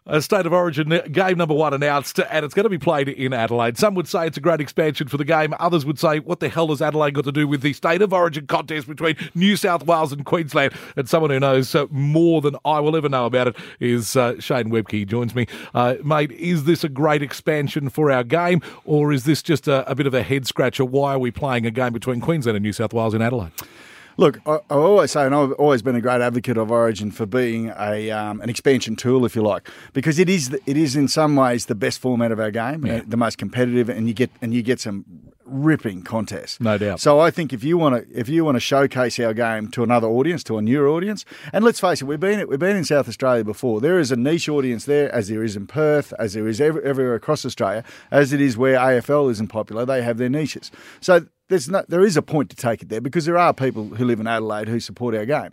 State of Origin game number 1 announced, and it's going to be played in Adelaide. Some would say it's a great expansion for the game. Others would say, what the hell has Adelaide got to do with the State of Origin contest between New South Wales and Queensland? And someone who knows more than I will ever know about it is Shane Webke. He joins me. Mate, is this a great expansion for our game, or is this just a bit of a head-scratcher? Why are we playing a game between Queensland and New South Wales in Adelaide? Look, I always say, and I've always been a great advocate of Origin for being an expansion tool, if you like, because it is in some ways the best format of our game, the most competitive, and you get some ripping contests, no doubt. So I think if you want to showcase our game to another audience, to a newer audience, and let's face it, we've been in South Australia before. There is a niche audience there, as there is in Perth, as there is everywhere across Australia, as it is where AFL isn't popular. They have their niches. So there is a point to take it there because there are people who live in Adelaide who support our game.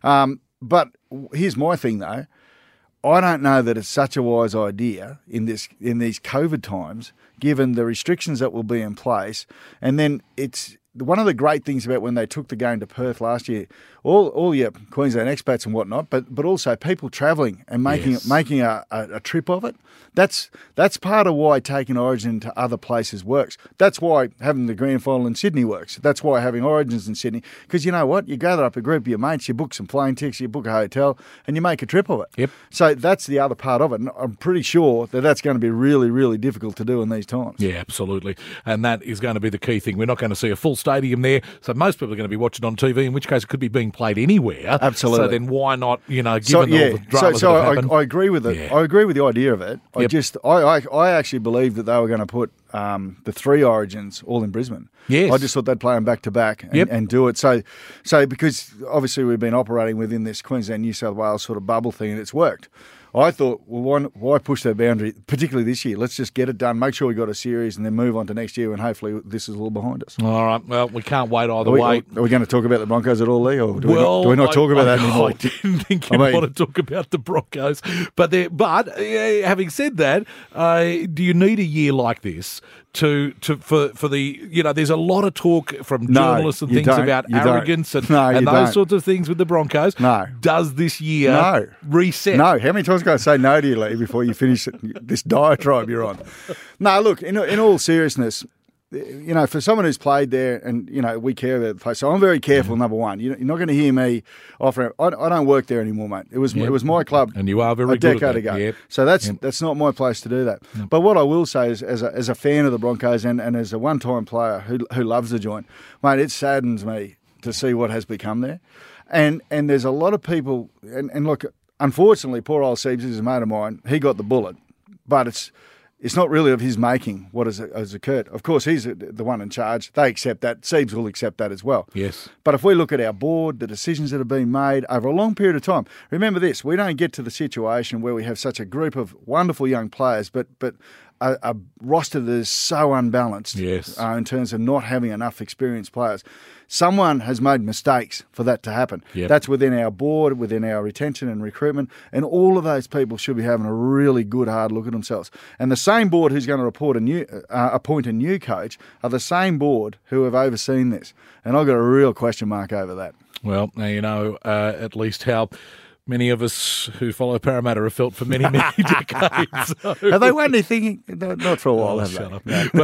But here's my thing though. I don't know that it's such a wise idea in these COVID times, given the restrictions that will be in place. And then it's one of the great things about when they took the game to Perth last year, all your Queensland expats and whatnot, but also people travelling and making a trip of it. That's part of why taking Origin to other places works. That's why having the grand final in Sydney works. That's why having Origins in Sydney, because you know what? You gather up a group of your mates, you book some plane tickets, you book a hotel, and you make a trip of it. Yep. So that's the other part of it. And I'm pretty sure that's going to be really, really difficult to do in these times. Yeah, absolutely. And that is going to be the key thing. We're not going to see a full stadium there, so most people are going to be watching on TV, in which case it could be being played anywhere. Absolutely. So then why not, given all the dramas that have happened? I agree with it. Yeah. I agree with the idea of it. Yep. I actually believe that they were going to put the 3 Origins all in Brisbane. Yes. I just thought they'd play them back to back and do it. So because obviously we've been operating within this Queensland, New South Wales sort of bubble thing, and it's worked. I thought, well, why push that boundary, particularly this year? Let's just get it done, make sure we got a series, and then move on to next year, and hopefully this is all behind us. All right. Well, we can't wait either way. Are we going to talk about the Broncos at all, Lee, or do we not talk about that anymore? I didn't think you'd want to talk about the Broncos. But having said that, do you need a year like this for the there's a lot of talk from journalists and things about arrogance and those sorts of things with the Broncos. No. Does this year reset? No. How many times can I say no to you, Lee, before you finish this diatribe you're on? No, look, in all seriousness, for someone who's played there and, we care about the place. So I'm very careful, number one. You're not going to hear me offer. I don't work there anymore, mate. It was my club. And you are very good a decade ago. Yep. So that's not my place to do that. Yep. But what I will say is, as a fan of the Broncos and as a one-time player who loves the joint, mate, it saddens me to see what has become there. And there's a lot of people, and look, unfortunately, poor old Siebes is a mate of mine. He got the bullet. But it's not really of his making what has occurred. Of course, he's the one in charge. They accept that. Siebes will accept that as well. Yes. But if we look at our board, the decisions that have been made over a long period of time, remember this, we don't get to the situation where we have such a group of wonderful young players, but a roster that is so unbalanced in terms of not having enough experienced players. Someone has made mistakes for that to happen. Yep. That's within our board, within our retention and recruitment, and all of those people should be having a really good hard look at themselves. And the same board who's going to appoint a new coach are the same board who have overseen this. And I've got a real question mark over that. Well, now at least how many of us who follow Parramatta have felt for many, many decades. So. Have they won anything? Not for a while, have shut they? Up.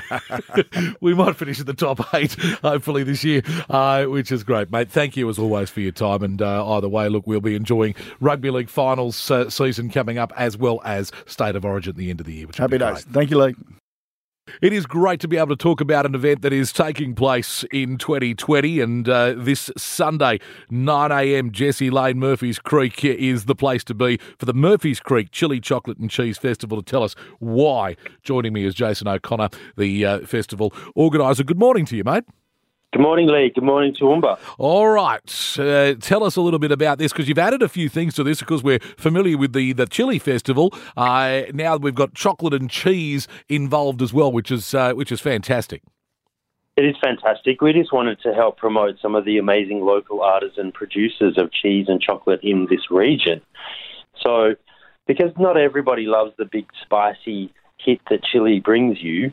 But we might finish in the top 8, hopefully, this year, which is great, mate. Thank you, as always, for your time. And either way, look, we'll be enjoying Rugby League Finals season coming up, as well as State of Origin at the end of the year. Happy days. Thank you, Lee. It is great to be able to talk about an event that is taking place in 2020, and this Sunday, 9 a.m, Jessie Lane, Murphy's Creek is the place to be for the Murphy's Creek Chili, Chocolate and Cheese Festival. To tell us why, joining me is Jason O'Connor, the festival organiser. Good morning to you, mate. Good morning, Lee. Good morning, Toowoomba. All right. Tell us a little bit about this, because you've added a few things to this, because we're familiar with the Chili Festival. Now we've got chocolate and cheese involved as well, which is fantastic. It is fantastic. We just wanted to help promote some of the amazing local artisan producers of cheese and chocolate in this region. So, because not everybody loves the big spicy hit that chili brings you,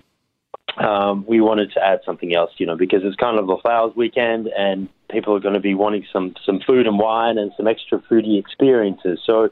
we wanted to add something else, because it's kind of a flowers weekend and people are going to be wanting some food and wine and some extra foodie experiences. So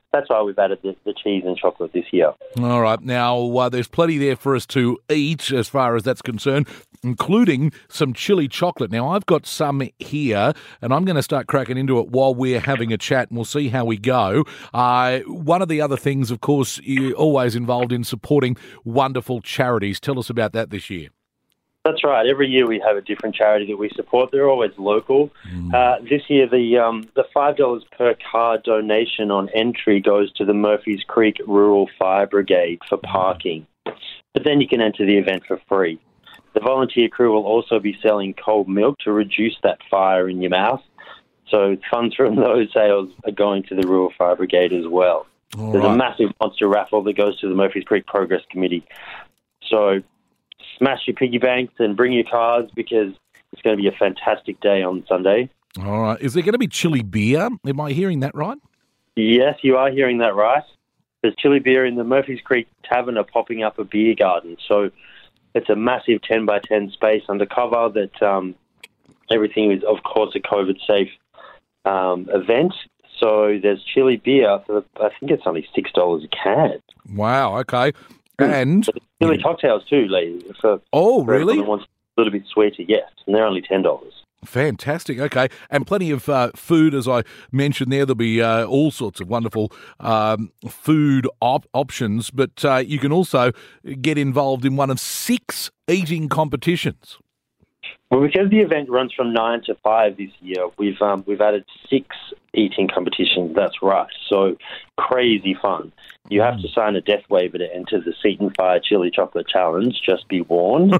that's why we've added the cheese and chocolate this year. All right. Now, there's plenty there for us to eat as far as that's concerned, including some chili chocolate. Now, I've got some here, and I'm going to start cracking into it while we're having a chat, and we'll see how we go. One of the other things, of course, you're always involved in supporting wonderful charities. Tell us about that this year. That's right. Every year we have a different charity that we support. They're always local. This year, the $5 per car donation on entry goes to the Murphy's Creek Rural Fire Brigade for parking. But then you can enter the event for free. The volunteer crew will also be selling cold milk to reduce that fire in your mouth. So funds from those sales are going to the Rural Fire Brigade as well. There's a massive monster raffle that goes to the Murphy's Creek Progress Committee. So smash your piggy banks and bring your cards because it's going to be a fantastic day on Sunday. All right. Is there going to be chili beer? Am I hearing that right? Yes, you are hearing that right. There's chili beer in the Murphy's Creek Tavern are popping up a beer garden. So it's a massive 10 by 10 space undercover that everything is, of course, a COVID-safe event. So there's chili beer for, I think it's only $6 a can. Wow, okay. And chili cocktails too, Lee. For really? Who wants a little bit sweeter, yes. And they're only $10. Fantastic. Okay. And plenty of food, as I mentioned there. There'll be all sorts of wonderful food options, but you can also get involved in one of 6 eating competitions. Well, because the event runs from 9 to 5 this year, we've added 6 eating competitions. That's right. So crazy fun. You have to sign a death waiver to enter the Seat and Fire Chili Chocolate Challenge. Just be warned.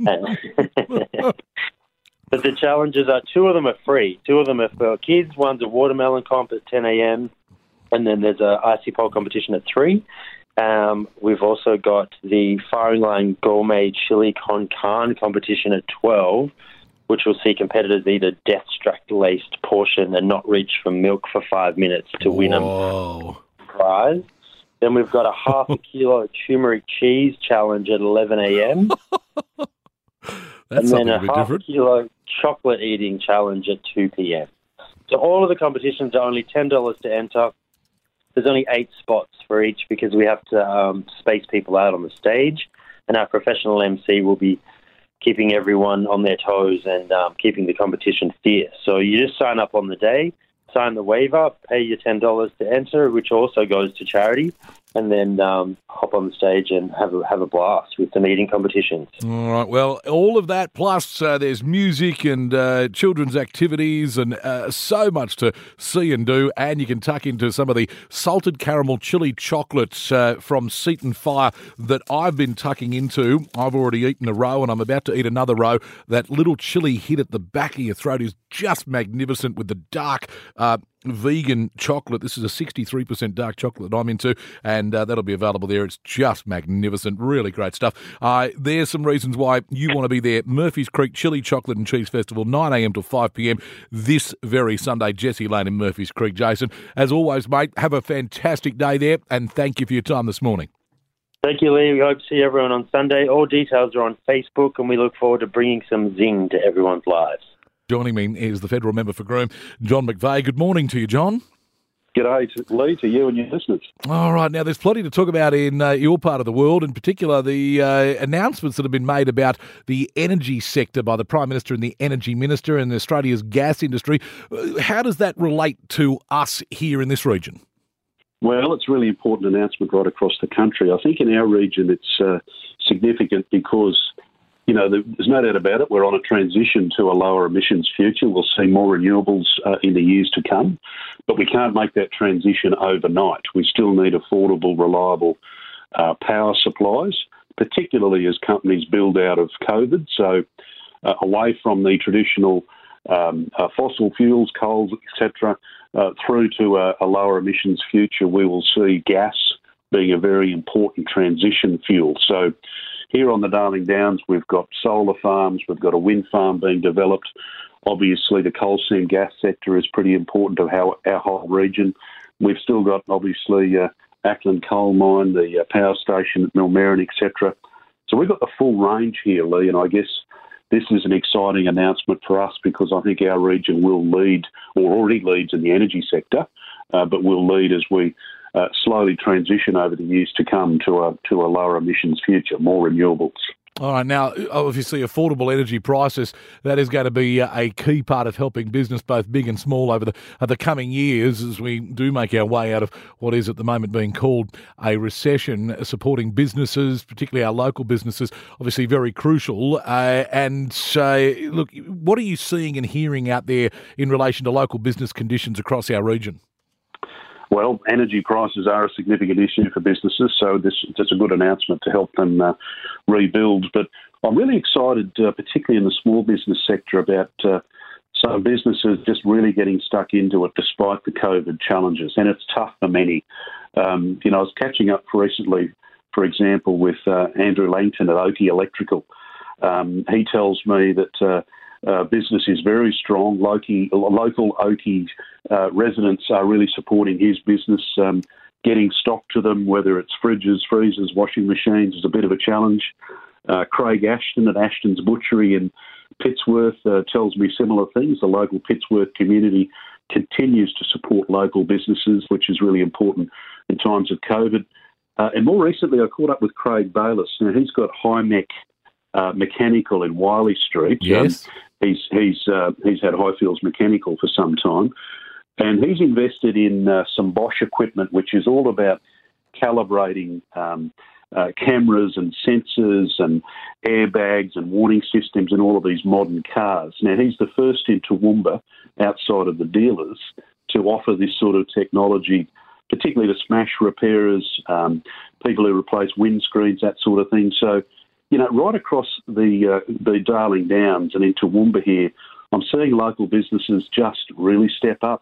But the challenges are 2 of them are free. 2 of them are for kids. One's a watermelon comp at 10 a.m. and then there's a icy pole competition at 3. We've also got the Firing Line Gourmet Chili Con Carne competition at 12, which will see competitors eat a Death Strike-laced portion and not reach for milk for 5 minutes to win a prize. Then we've got a half a kilo turmeric cheese challenge at 11 a.m. That's and then a half half kilo chocolate eating challenge at 2 p.m. So all of the competitions are only $10 to enter. There's only 8 spots for each because we have to space people out on the stage, and our professional MC will be keeping everyone on their toes and keeping the competition fierce. So you just sign up on the day, sign the waiver, pay your $10 to enter, which also goes to charity, and then hop on the stage and have a blast with some eating competitions. All right. Well, all of that, plus there's music and children's activities and so much to see and do, and you can tuck into some of the salted caramel chili chocolates from Seat and Fire that I've been tucking into. I've already eaten a row, and I'm about to eat another row. That little chili hit at the back of your throat is just magnificent with the dark vegan chocolate. This is a 63% dark chocolate that I'm into, and that'll be available there. It's just magnificent. Really great stuff. There's some reasons why you want to be there. Murphy's Creek Chili Chocolate and Cheese Festival, 9 a.m. to 5 p.m. this very Sunday. Jesse Lane in Murphy's Creek. Jason, as always, mate, have a fantastic day there, and thank you for your time this morning. Thank you, Lee. We hope to see everyone on Sunday. All details are on Facebook, and we look forward to bringing some zing to everyone's lives. Joining me is the federal member for Groom, John McVeigh. Good morning to you, John. G'day, Lee, to you and your listeners. All right, now there's plenty to talk about in your part of the world, in particular the announcements that have been made about the energy sector by the Prime Minister and the Energy Minister and Australia's gas industry. How does that relate to us here in this region? Well, it's a really important announcement right across the country. I think in our region it's significant because there's no doubt about it. We're on a transition to a lower emissions future. We'll see more renewables in the years to come, but we can't make that transition overnight. We still need affordable, reliable power supplies, particularly as companies build out of COVID. So away from the traditional fossil fuels, coals, etc., through to a lower emissions future, we will see gas being a very important transition fuel. So here on the Darling Downs, we've got solar farms, we've got a wind farm being developed. Obviously, the coal seam gas sector is pretty important to our whole region. We've still got, obviously, Ackland Coal Mine, the power station at Millmerran, etc. So we've got the full range here, Lee, and I guess this is an exciting announcement for us because I think our region will lead, or already leads in the energy sector, but will lead as we slowly transition over the years to come to a lower emissions future, more renewables. All right, now, obviously, affordable energy prices, that is going to be a key part of helping business, both big and small, over the coming years as we do make our way out of what is at the moment being called a recession. Supporting businesses, particularly our local businesses, obviously very crucial. Look, what are you seeing and hearing out there in relation to local business conditions across our region? Well, energy prices are a significant issue for businesses, so this is a good announcement to help them rebuild. But I'm really excited, particularly in the small business sector, about some businesses just really getting stuck into it despite the COVID challenges, and it's tough for many. I was catching up recently, for example, with Andrew Langton at Oakey Electrical. He tells me that business is very strong. Local Oakey residents are really supporting his business. Getting stock to them, whether it's fridges, freezers, washing machines, is a bit of a challenge. Craig Ashton at Ashton's Butchery in Pittsworth tells me similar things. The local Pittsworth community continues to support local businesses, which is really important in times of COVID. And more recently, I caught up with Craig Bayliss. Now, he's got High-Mech Mechanical in Wiley Street. Yes. He's had Highfields Mechanical for some time, and he's invested in some Bosch equipment, which is all about calibrating cameras and sensors and airbags and warning systems in all of these modern cars. Now, he's the first in Toowoomba, outside of the dealers, to offer this sort of technology, particularly to smash repairers, people who replace windscreens, that sort of thing. So, right across the Darling Downs and in Toowoomba here, I'm seeing local businesses just really step up.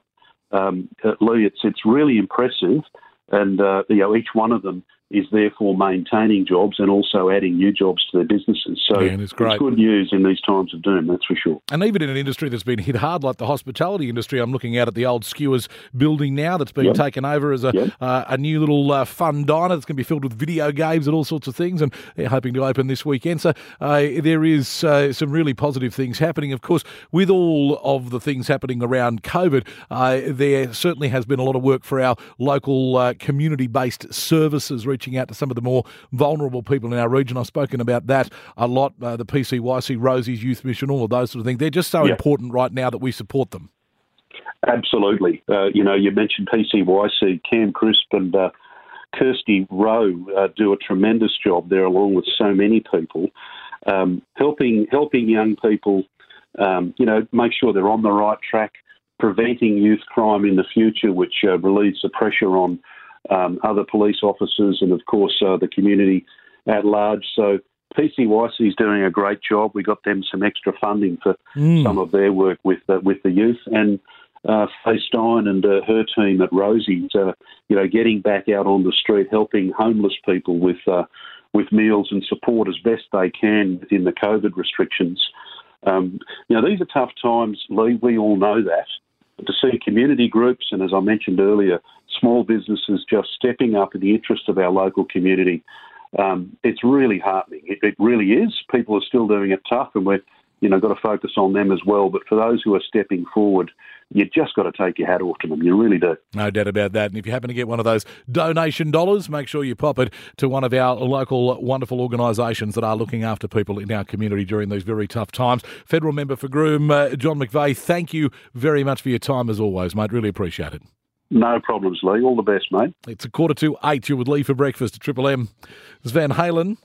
Lee, it's really impressive, and each one of them is therefore maintaining jobs and also adding new jobs to their businesses. So it's good news in these times of doom, that's for sure. And even in an industry that's been hit hard, like the hospitality industry, I'm looking out at the old Skewers building now that's being taken over as a new little fun diner that's going to be filled with video games and all sorts of things, and they're hoping to open this weekend. So there is some really positive things happening. Of course, with all of the things happening around COVID, there certainly has been a lot of work for our local community-based services, reaching out to some of the more vulnerable people in our region. I've spoken about that a lot, the PCYC, Rosie's Youth Mission, all of those sort of things. They're just so important right now that we support them. Absolutely. You mentioned PCYC, Cam Crisp and Kirsty Rowe do a tremendous job there, along with so many people, helping young people, make sure they're on the right track, preventing youth crime in the future, which relieves the pressure on other police officers and, of course, the community at large. So PCYC is doing a great job. We got them some extra funding for some of their work with the youth. And Faye Stein and her team at Rosie's, getting back out on the street, helping homeless people with meals and support as best they can within the COVID restrictions. These are tough times, Lee. We all know that. But to see community groups and, as I mentioned earlier, small businesses just stepping up in the interest of our local community, it's really heartening. It really is. People are still doing it tough, and we've got to focus on them as well. But for those who are stepping forward, you just got to take your hat off to them. You really do. No doubt about that. And if you happen to get one of those donation dollars, make sure you pop it to one of our local wonderful organisations that are looking after people in our community during these very tough times. Federal Member for Groom, John McVeigh, thank you very much for your time as always, mate. Really appreciate it. No problems, Lee. All the best, mate. It's 7:45. You're with Lee for breakfast at Triple M. It's Van Halen.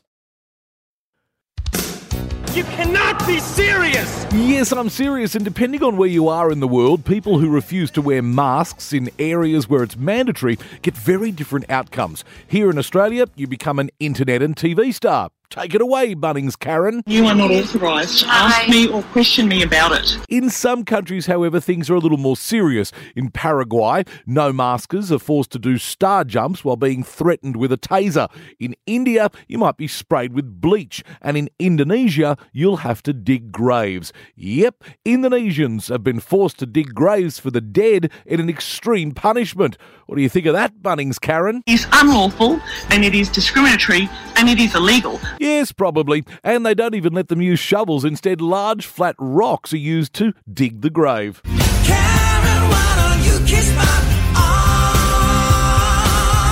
You cannot be serious! Yes, I'm serious, and depending on where you are in the world, people who refuse to wear masks in areas where it's mandatory get very different outcomes. Here in Australia, you become an internet and TV star. Take it away, Bunnings Karen. You are not authorised to ask me or question me about it. In some countries, however, things are a little more serious. In Paraguay, no maskers are forced to do star jumps while being threatened with a taser. In India, you might be sprayed with bleach. And in Indonesia, you'll have to dig graves. Yep, Indonesians have been forced to dig graves for the dead in an extreme punishment. What do you think of that, Bunnings Karen? It is unlawful, and it is discriminatory, and it is illegal. Yes, probably. And they don't even let them use shovels. Instead, large flat rocks are used to dig the grave. Karen, why don't you kiss my arm?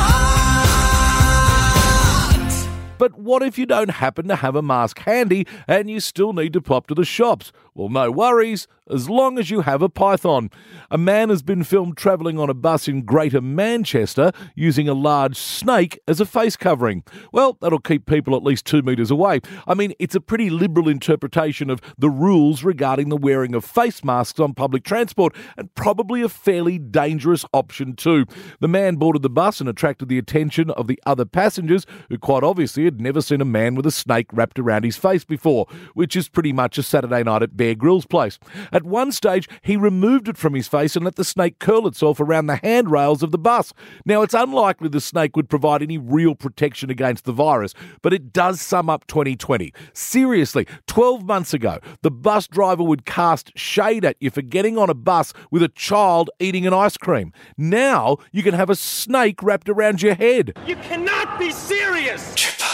But what if you don't happen to have a mask handy and you still need to pop to the shops? Well, no worries, as long as you have a python. A man has been filmed travelling on a bus in Greater Manchester using a large snake as a face covering. Well, that'll keep people at least 2 metres away. I mean, it's a pretty liberal interpretation of the rules regarding the wearing of face masks on public transport, and probably a fairly dangerous option too. The man boarded the bus and attracted the attention of the other passengers, who quite obviously had never seen a man with a snake wrapped around his face before, which is pretty much a Saturday night at Bear Grylls place. At one stage, he removed it from his face and let the snake curl itself around the handrails of the bus. Now, it's unlikely the snake would provide any real protection against the virus, but it does sum up 2020. Seriously, 12 months ago, the bus driver would cast shade at you for getting on a bus with a child eating an ice cream. Now, you can have a snake wrapped around your head. You cannot be serious!